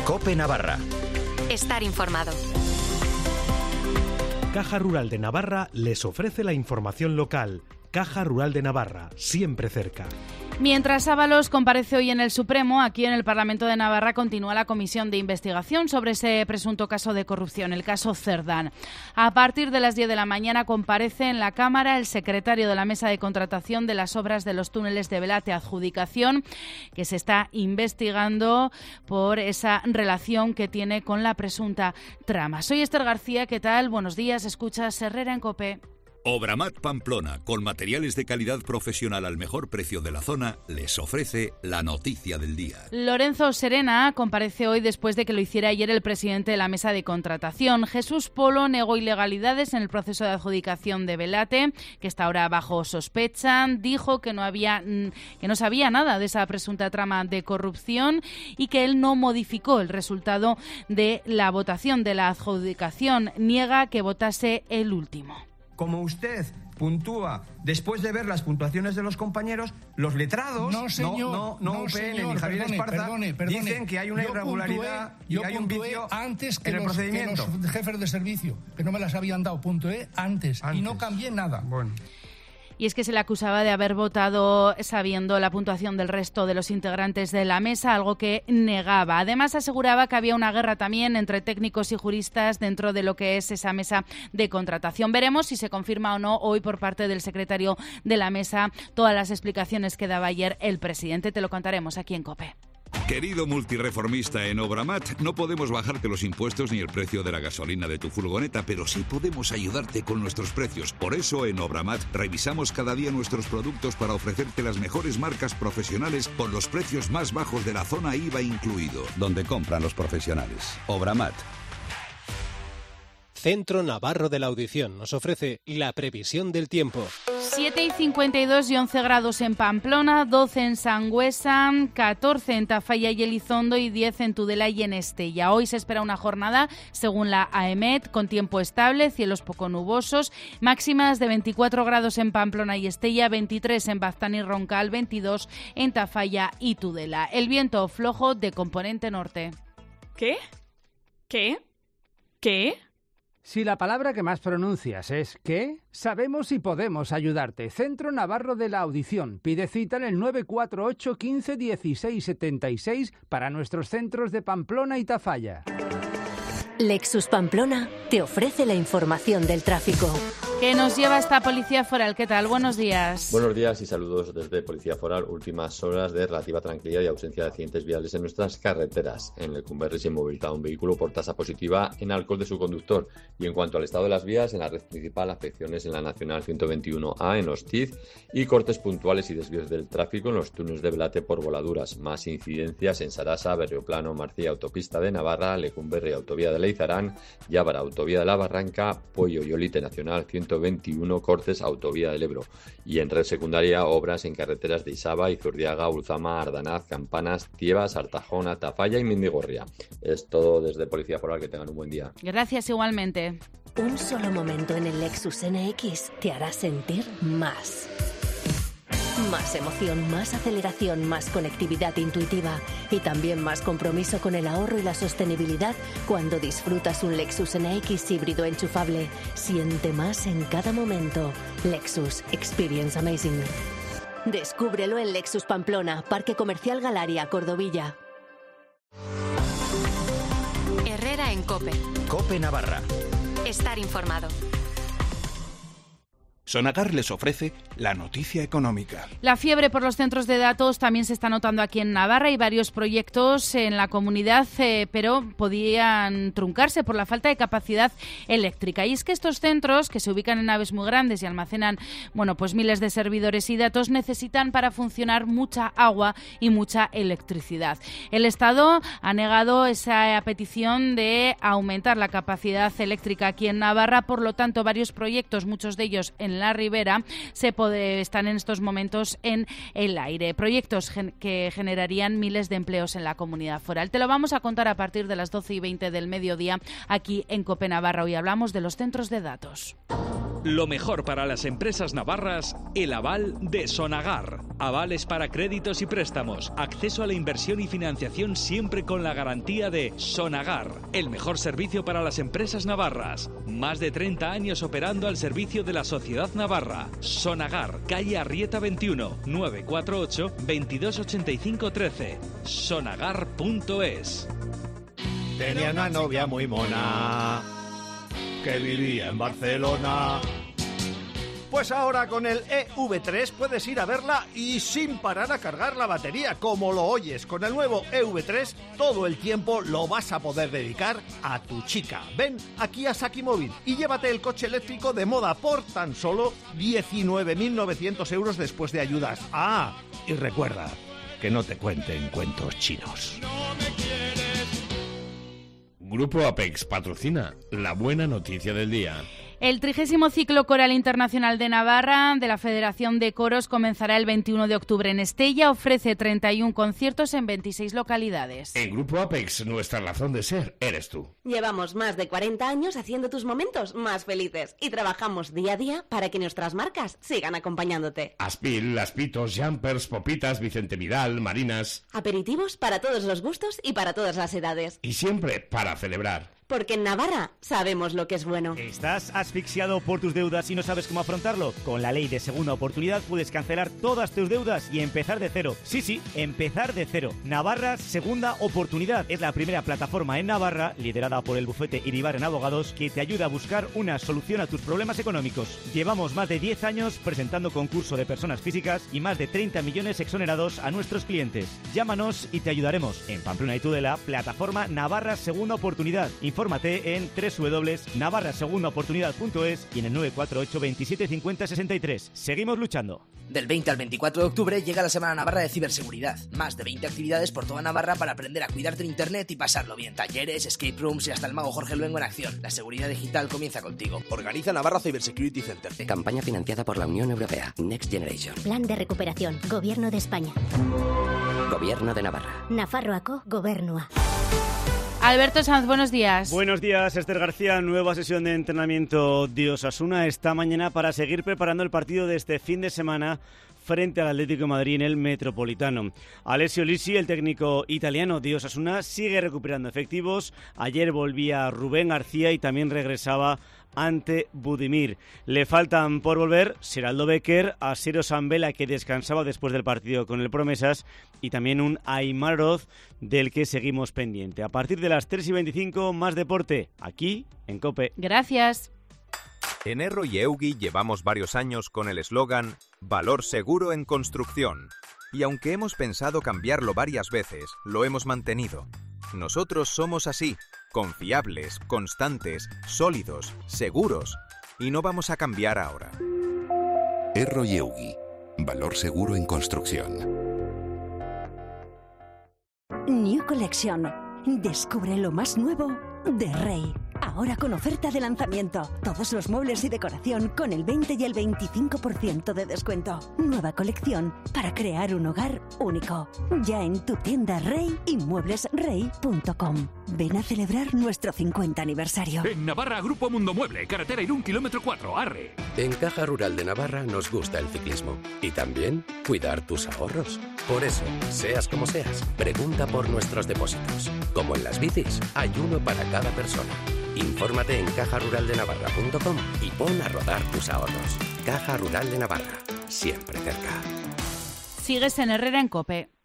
COPE Navarra. Estar informado. Caja Rural de Navarra les ofrece la información local. Caja Rural de Navarra, siempre cerca. Mientras Ábalos comparece hoy en el Supremo, aquí en el Parlamento de Navarra continúa la comisión de investigación sobre ese presunto caso de corrupción, el caso Cerdán. A partir de las 10 de la mañana comparece en la Cámara el secretario de la Mesa de Contratación de las obras de los túneles de Belate, adjudicación que se está investigando por esa relación que tiene con la presunta trama. Soy Esther García, ¿qué tal? Buenos días, escuchas Herrera en COPE. Obramat Pamplona, con materiales de calidad profesional al mejor precio de la zona, les ofrece la noticia del día. Lorenzo Serena comparece hoy después de que lo hiciera ayer el presidente de la Mesa de Contratación. Jesús Polo negó ilegalidades en el proceso de adjudicación de Belate, que está ahora bajo sospecha. Dijo que no sabía nada de esa presunta trama de corrupción y que él no modificó el resultado de la votación de la adjudicación. Niega que votase el último. Como usted puntúa después de ver las puntuaciones de los compañeros, los letrados, no UPN ni Javier Esparza, dicen que hay una irregularidad y hay un vicio antes que en el procedimiento. Que los jefes de servicio, que no me las habían dado, puntué antes y no cambié nada. Bueno. Y es que se le acusaba de haber votado sabiendo la puntuación del resto de los integrantes de la mesa, algo que negaba. Además, aseguraba que había una guerra también entre técnicos y juristas dentro de lo que es esa mesa de contratación. Veremos si se confirma o no hoy por parte del secretario de la mesa todas las explicaciones que daba ayer el presidente. Te lo contaremos aquí en COPE. Querido multireformista en Obramat, no podemos bajarte los impuestos ni el precio de la gasolina de tu furgoneta, pero sí podemos ayudarte con nuestros precios. Por eso en Obramat revisamos cada día nuestros productos para ofrecerte las mejores marcas profesionales con los precios más bajos de la zona IVA incluido. Donde compran los profesionales. Obramat. Centro Navarro de la Audición nos ofrece la previsión del tiempo. 7:52 y 11 grados en Pamplona, 12 en Sangüesa, 14 en Tafalla y Elizondo y 10 en Tudela y en Estella. Hoy se espera una jornada, según la AEMET, con tiempo estable, cielos poco nubosos, máximas de 24 grados en Pamplona y Estella, 23 en Baztán y Roncal, 22 en Tafalla y Tudela. El viento flojo de componente norte. ¿Qué? ¿Qué? ¿Qué? Si la palabra que más pronuncias es ¿qué? Sabemos y podemos ayudarte. Centro Navarro de la Audición. Pide cita en el 948 15 16 76 para nuestros centros de Pamplona y Tafalla. Lexus Pamplona te ofrece la información del tráfico. ¿Qué nos lleva esta Policía Foral? ¿Qué tal? Buenos días. Buenos días y saludos desde Policía Foral. Últimas horas de relativa tranquilidad y ausencia de accidentes viales en nuestras carreteras. En el Cumberry se movilizado un vehículo por tasa positiva en alcohol de su conductor. Y en cuanto al estado de las vías, en la red principal, afecciones en la Nacional 121A en los TIZ y cortes puntuales y desvíos del tráfico en los túneles de Belate por voladuras. Más incidencias en Sarasa, Berrioplano, Marcía, Autopista de Navarra, Lecumberri, Autovía de Leizarán, Llávara, Autovía de la Barranca, Pollo y Olite Nacional 121, cortes Autovía del Ebro. Y en red secundaria, obras en carreteras de Isaba, Izurdiaga, Ulzama, Ardanaz, Campanas, Tiebas, Artajona, Tafalla y Mendigorría. Es todo desde Policía Foral. Que tengan un buen día. Gracias igualmente. Un solo momento en el Lexus NX te hará sentir más. Más emoción, más aceleración, más conectividad intuitiva y también más compromiso con el ahorro y la sostenibilidad cuando disfrutas un Lexus NX híbrido enchufable. Siente más en cada momento. Lexus Experience Amazing. Descúbrelo en Lexus Pamplona, Parque Comercial Galaria, Cordovilla. Herrera en COPE. COPE Navarra. Estar informado. Sonagar les ofrece la noticia económica. La fiebre por los centros de datos también se está notando aquí en Navarra. Hay varios proyectos en la comunidad, pero podían truncarse por la falta de capacidad eléctrica. Y es que estos centros, que se ubican en naves muy grandes y almacenan, pues miles de servidores y datos, necesitan para funcionar mucha agua y mucha electricidad. El Estado ha negado esa petición de aumentar la capacidad eléctrica aquí en Navarra. Por lo tanto, varios proyectos, muchos de ellos en la Ribera, están en estos momentos en el aire. Proyectos que generarían miles de empleos en la comunidad foral. Te lo vamos a contar a partir de las 12:20 del mediodía aquí en COPE Navarra. Hoy hablamos de los centros de datos. Lo mejor para las empresas navarras, el aval de Sonagar. Avales para créditos y préstamos, acceso a la inversión y financiación siempre con la garantía de Sonagar. El mejor servicio para las empresas navarras. Más de 30 años operando al servicio de la sociedad navarra. Sonagar, calle Arrieta 21, 948 2285 13. Sonagar.es. Tenía una novia muy mona que vivía en Barcelona. Pues ahora con el EV3 puedes ir a verla y sin parar a cargar la batería, como lo oyes. Con el nuevo EV3 todo el tiempo lo vas a poder dedicar a tu chica. Ven aquí a Sakimóvil y llévate el coche eléctrico de moda por tan solo 19.900 euros después de ayudas. Ah, y recuerda que no te cuenten cuentos chinos. Grupo Apex patrocina la buena noticia del día. El 30º Ciclo Coral Internacional de Navarra de la Federación de Coros comenzará el 21 de octubre en Estella. Ofrece 31 conciertos en 26 localidades. En Grupo Apex, nuestra razón de ser eres tú. Llevamos más de 40 años haciendo tus momentos más felices y trabajamos día a día para que nuestras marcas sigan acompañándote. Aspil, Laspitos, Jumpers, Popitas, Vicente Vidal, Marinas. Aperitivos para todos los gustos y para todas las edades. Y siempre para celebrar. Porque en Navarra sabemos lo que es bueno. ¿Estás asfixiado por tus deudas y no sabes cómo afrontarlo? Con la ley de segunda oportunidad puedes cancelar todas tus deudas y empezar de cero. Sí, empezar de cero. Navarra Segunda Oportunidad es la primera plataforma en Navarra, liderada por el bufete Iribarren Abogados, que te ayuda a buscar una solución a tus problemas económicos. Llevamos más de 10 años presentando concurso de personas físicas y más de 30 millones exonerados a nuestros clientes. Llámanos y te ayudaremos. En Pamplona y Tudela, plataforma Navarra Segunda Oportunidad. Infórmate en www.navarrasegundaoportunidad.es y en el 948 27 50 63. Seguimos luchando. Del 20 al 24 de octubre llega la Semana Navarra de Ciberseguridad. Más de 20 actividades por toda Navarra para aprender a cuidarte en Internet y pasarlo bien. Talleres, escape rooms y hasta el mago Jorge Luengo en acción. La seguridad digital comienza contigo. Organiza Navarra Cybersecurity Center. Campaña financiada por la Unión Europea. Next Generation. Plan de recuperación. Gobierno de España. Gobierno de Navarra. Nafarroako Gobernua. Alberto Sanz, buenos días. Buenos días, Esther García. Nueva sesión de entrenamiento de Osasuna esta mañana para seguir preparando el partido de este fin de semana frente al Atlético de Madrid en el Metropolitano. Alessio Lisi, el técnico italiano de Osasuna, sigue recuperando efectivos. Ayer volvía Rubén García y también regresaba ante Budimir. Le faltan por volver Seraldo Becker, Asier Osambela, que descansaba después del partido con el Promesas, y también un Aimar Oroz, del que seguimos pendiente. A partir de las 3:25, más deporte, aquí en COPE. Gracias. En Erro y Eugi llevamos varios años con el eslogan Valor seguro en construcción. Y aunque hemos pensado cambiarlo varias veces, lo hemos mantenido. Nosotros somos así, confiables, constantes, sólidos, seguros. Y no vamos a cambiar ahora. Erro y Eugi. Valor seguro en construcción. New Collection. Descubre lo más nuevo de Rey. Ahora con oferta de lanzamiento. Todos los muebles y decoración con el 20 y el 25% de descuento. Nueva colección para crear un hogar único. Ya en tu tienda Rey y mueblesrey.com. Ven a celebrar nuestro 50 aniversario. En Navarra, Grupo Mundo Mueble, carretera Irún, kilómetro 4, Arre. En Caja Rural de Navarra nos gusta el ciclismo y también cuidar tus ahorros. Por eso, seas como seas, pregunta por nuestros depósitos. Como en las bicis, hay uno para cada persona. Infórmate en cajaruraldenavarra.com y pon a rodar tus ahorros. Caja Rural de Navarra, siempre cerca. Sigues en Herrera en COPE.